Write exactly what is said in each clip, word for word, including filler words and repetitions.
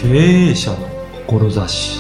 経営者の志。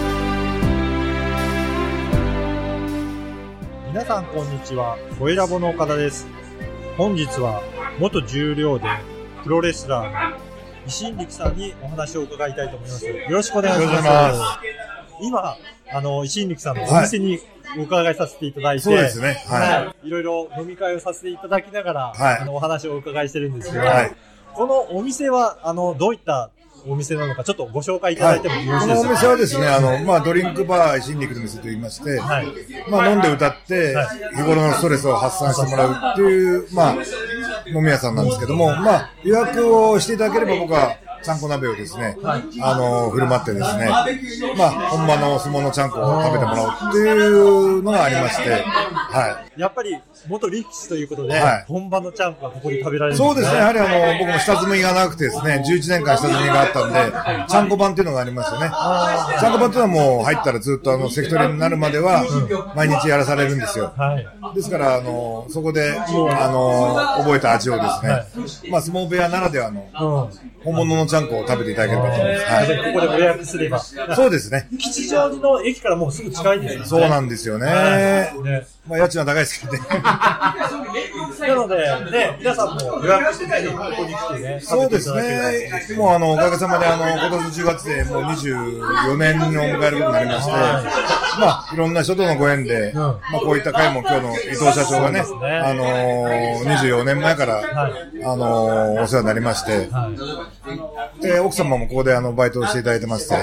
皆さんこんにちは、声ラボの岡田です。本日は元重量でプロレスラーの石井力さんにお話を伺いたいと思います。よろしくお願いします。今、あの、石井力さんのお店にお伺いさせていただいて、 そうですね。はい。 いろいろ飲み会をさせていただきながら、 はい、 あのお話をお伺いしてるんですけど、 はい、 このお店は、あの、どういったお店なのか、ちょっとご紹介いただいてもよろしいですか？ はい、このお店はですね、あの、まあ、ドリンクバー石井力の店と言いまして、はい、まあ、飲んで歌って、はい、日頃のストレスを発散してもらうっていう、まあ、飲み屋さんなんですけども、まあ、予約をしていただければ僕は、ちゃんこ鍋をですね、はい、あの、振る舞ってですね、まあ、本場の相撲のちゃんこを食べてもらおうっていうのがありまして、はい。 やっぱり、元力士ということで、はい、本場のちゃんこがここで食べられるんですね。 そうですね、やはりあの、僕も下積みが長くてですね、じゅういちねんかん下積みがあったんで、ちゃんこ版っていうのがありますよね。ちゃんこ版っていうのはもう入ったらずっとあの、関取になるまでは、毎日やらされるんですよ。はい、ですから、あの、そこで、あの、覚えた味をですね、はい、まあ、相撲部屋ならではの、本物のちゃんこを食べていただければと思います。 はい。ここでご予約すれば。 そうですね。 吉祥寺の駅からもうすぐ近いんですよね。 そうなんですよね。ね、まあ、家賃は高いですけどね。 なので、ね、皆さんも予約してね、ここに来てね。 そうですね。もうあの、おかげさまであの、今年じゅうがつでもうにじゅうよねんを迎えることになりまして、まあ、いろんな人とのご縁で、うん、まあ、こういった会も今日の伊藤社長がね、ねあのー、にじゅうよねんまえから、はい、あのー、お世話になりまして、はい、で、奥様もここであの、バイトをしていただいてまして、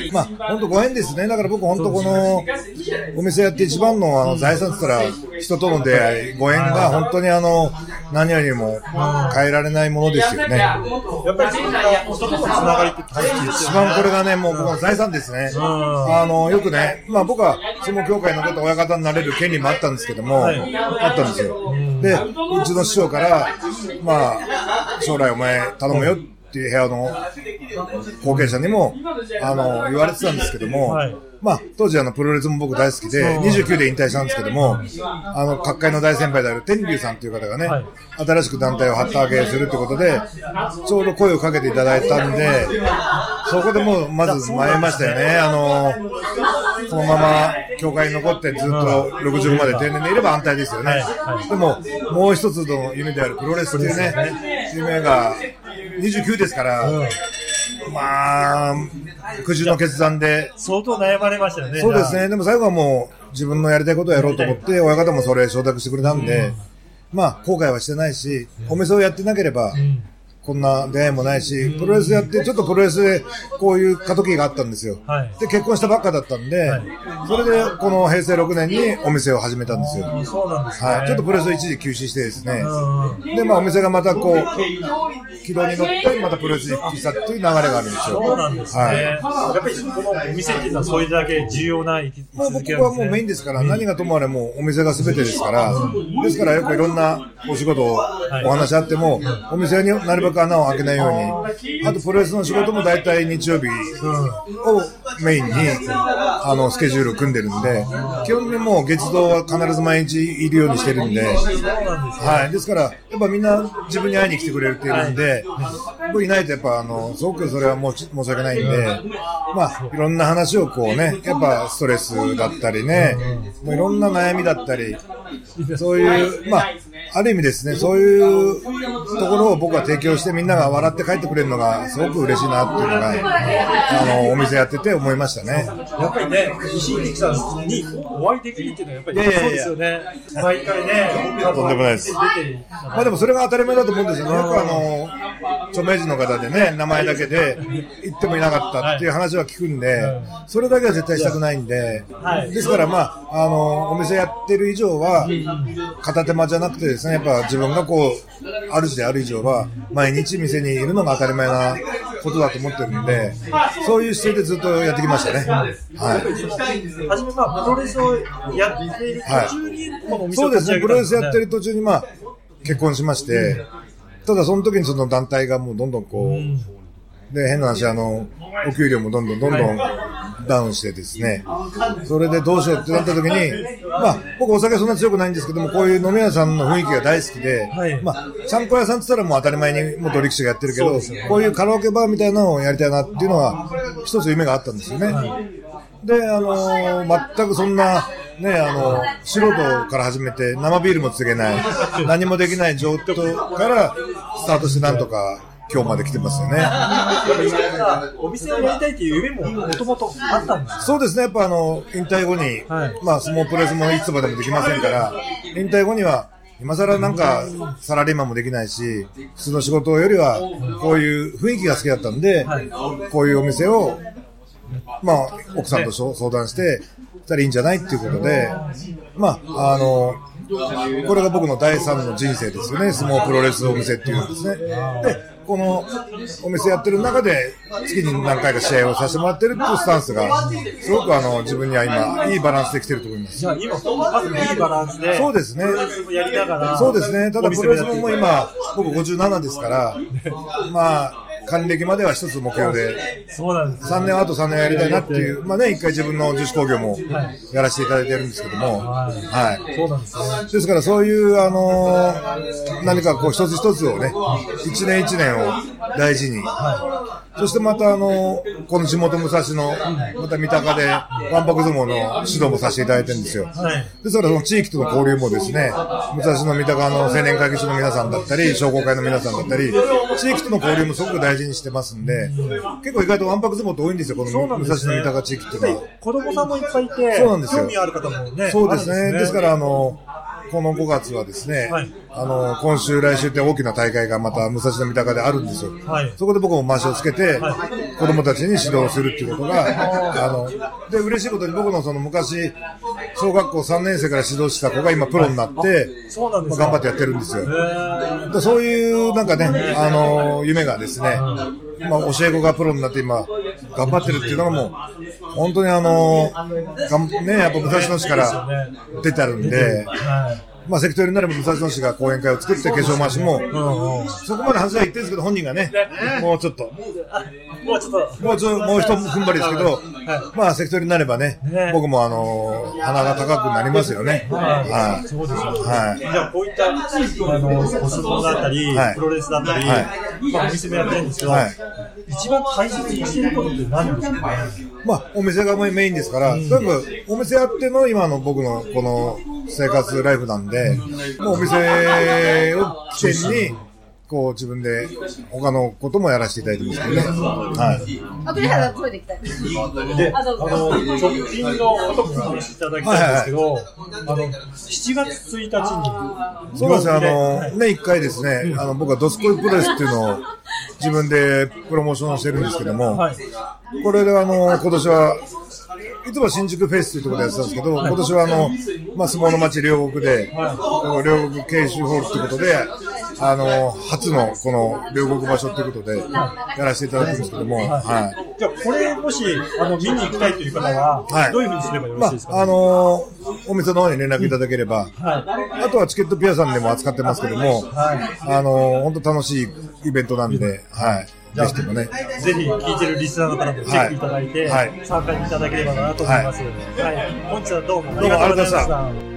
まあ、本当ご縁ですね。だから僕本当この、お店やって一番のあの、財産って言ったら、人との出会い、ご縁が本当にあの、何よりも変えられないものですよね。やっぱりそういった人とのつながりって大事ですよね。 一番これがね、もう僕の財産ですね。あの、よくね、まあ僕は相撲協会の方親方になれる権利もあったんですけども、はい、あったんですよ。で、うちの師匠から、まあ、将来お前頼むよっていう部屋の後継者にも、あの、言われてたんですけども、はい、まあ、当時あの、プロレスも僕大好きで、にじゅうきゅうで引退したんですけども、あの、各界の大先輩である天竜さんという方がね、はい、新しく団体を旗揚げするということで、ちょうど声をかけていただいたんで、そこでもう、まず前ましたよね。あの、そのまま、協会に残ってずっとろくじゅうごまで定年でいれば安泰ですよね。はいはい、でも、もう一つの夢であるプロレスっていうね、夢が、にじゅうきゅうですから、うん、まあ、苦渋の決断で。 相当悩まれましたよね。 そうですね。でも最後はもう自分のやりたいことをやろうと思って、親方もそれ承諾してくれたんで、うん、まあ、後悔はしてないし、お店をやってなければ、うんこんな出会いもないし、プロレスやって、ちょっとプロレスでこういう過渡期があったんですよ。はい、で、結婚したばっかだったんで、はい、それでこのへいせいろくねんにお店を始めたんですよ。 そうなんですね。 はい。ちょっとプロレスを一時休止してですね。で、まあお店がまたこう、軌道に乗ってまたプロレスに復帰したっていう流れがあるんですよ。 そうなんですね。はい、やっぱりこのお店っていうのはそれだけ重要な位置づけなんですね。 僕はもうメインですから、何がともあれもうお店が全てですから、ですからよくいろんなお仕事をお話あっても、お店になるべく穴を開けないように、あとプロレスの仕事も大体日曜日をメインにあのスケジュールを組んでるんで、基本的にもう月堂は必ず毎日いるようにしてるんで、はい、ですからやっぱみんな自分に会いに来てくれるっていうんで、僕いないとやっぱあのすごくそれはもう申し訳ないんで、まあいろんな話をこうね、やっぱストレスだったりね、もういろんな悩みだったり、そういうまあある意味ですね、そういうところを僕は提供してみんなが笑って帰ってくれるのがすごく嬉しいなっていうのが、あの、お店やってて思いましたね。 やっぱりね、石井力さんにお会いできるっていうのはやっぱりそうですよね。毎回ね、 とんでもないです。まあでもそれが当たり前だと思うんですよね。よくあの、著名人の方でね、名前だけで行ってもいなかったっていう話は聞くんで、それだけは絶対したくないんで、ですからまあ、あの、お店やってる以上は、片手間じゃなくてですね、やっぱ自分がこう、主である以上は、毎日店にいるのが当たり前なことだと思ってるんで、そういう姿勢でずっとやってきましたね。はい。 はじめ、まあ、プロレスをやっている途中に、このお店を立ち上げたんですね。そうですね、 プロレスやってる途中に、まあ、結婚しまして、ただその時にその団体がもうどんどんこう、 で、変な話、あの、お給料もどんどんどんどんダウンしてですね、それでどうしようってなった時に、まあ、僕お酒そんな強くないんですけども、こういう飲み屋さんの雰囲気が大好きで、はい、まあ、ちゃんこ屋さんって言ったらもう当たり前に元力士がやってるけど、ね、こういうカラオケバーみたいなのをやりたいなっていうのは、一つ夢があったんですよね。はい、で、あのー、全くそんな、ね、あの、素人から始めて、生ビールもつげない、何もできない状態からスタートしてなんとか、今日まで来てますよね。 お店をやりたいっていう夢ももともとあったんですか？ そうですね。やっぱあの、引退後に、はい、まあ相撲プロレスもいつまでもできませんから、引退後には、今更なんかサラリーマンもできないし、普通の仕事よりは、こういう雰囲気が好きだったんで、はい、こういうお店を、まあ、奥さんと相談して、したらいいんじゃないっていうことで、まあ、あの、これが僕のだいさんの人生ですよね。相撲プロレスお店っていうんですね。で、このお店やってる中で月に何回か試合をさせてもらってるっていうスタンスがすごくあの自分には今いいバランスできてると思います。 じゃあ今まずいいバランスでそうですね。 やりながらそうですね。ただプロレスも今僕ごじゅうななですからまあ還暦までは一つ目標で、 そうなんですね、 さんねんあとさんねんやりたいなっていう、まあね、一回自分の樹脂工業もやらせていただいてるんですけども、 はい。はい、そうなんですね。 ですからそういう、あのー、何かこう一つ一つをね、一年一年を大事に、はい、そしてまたあのー、この地元武蔵の、また三鷹でわんぱく相撲の指導もさせていただいてるんですよ。はい、ですからその地域との交流もですね、武蔵の三鷹の青年会議所の皆さんだったり、商工会の皆さんだったり、地域との交流もすごく大事にしてますんで、結構意外とわんぱく相撲って多いんですよ、この武蔵の三鷹地域っていうのは。 子供さんもいっぱいいて、 そうなんですよ。 興味ある方もね。 そうですね。ですから、あの、このごがつはですね、はい、あの、今週、来週って大きな大会がまた武蔵野三鷹であるんですよ。はい、そこで僕もマシをつけて、はい、子供たちに指導するっていうことが、あの、で、嬉しいことに僕のその昔、小学校さんねん生から指導した子が今プロになって、 そうなんですか、まあ、頑張ってやってるんですよ。でそういうなんかね、あの、夢がですね、まあ、教え子がプロになって今、頑張ってるっていうのがもう、本当にあの、ね、やっぱ武蔵野市から出てあるんで、まあ、関取になれば武蔵野市が講演会を作って化粧回しも、うんうん、そこまで話は言ってるんですけど、本人がね、もうちょっと、 もうちょっと、 もうちょっと、もう一踏ん張りですけど、まあ、関取になればね、ね僕もあの、鼻が高くなりますよね。 はい。そうですよね。はい。じゃあ、こういった、あの、お相撲だったり、はい、プロレスだったり、はい、まあ、お店もやってるんですけど、はい、一番大切にしていることって何ですかね。 まあ、お店がメインですから、うん、とにかくお店やっての今の僕のこの生活ライフなんで、もうお店を起点に、こう自分で他のこともやらせていただいてますけどね。はい。 あ、栗原トイレ行きたい。 で、あの、直近のお得にしていただきたいんですけど、あの、しちがつついたちに。 そうですね、あの、年一回ですね、あの、僕はドスコイプロレスっていうのを自分でプロモーションしてるんですけども、はい、これであの、今年は、いつも新宿フェスというところでやってたんですけど、はい、今年はあの、まあ、相撲の町両国で、はい、両国慶州ホールということで、あの、初のこの両国場所ということで、やらせていただくんですけども、はい。はい、 じゃあ、これもし、あの、見に行きたいという方は、はい、どういうふうにすればよろしいですか、ね、 まあ、あの、お店の方に連絡いただければ、はい、あとはチケットピアさんでも扱ってますけども、はい、あの、本当楽しいイベントなんで、はい。ぜひともね。 ぜひ聞いてるリスナーの方もチェックいただいて、はい、参加いただければなと思います。はい。はい、本日はどうもありがとうございました。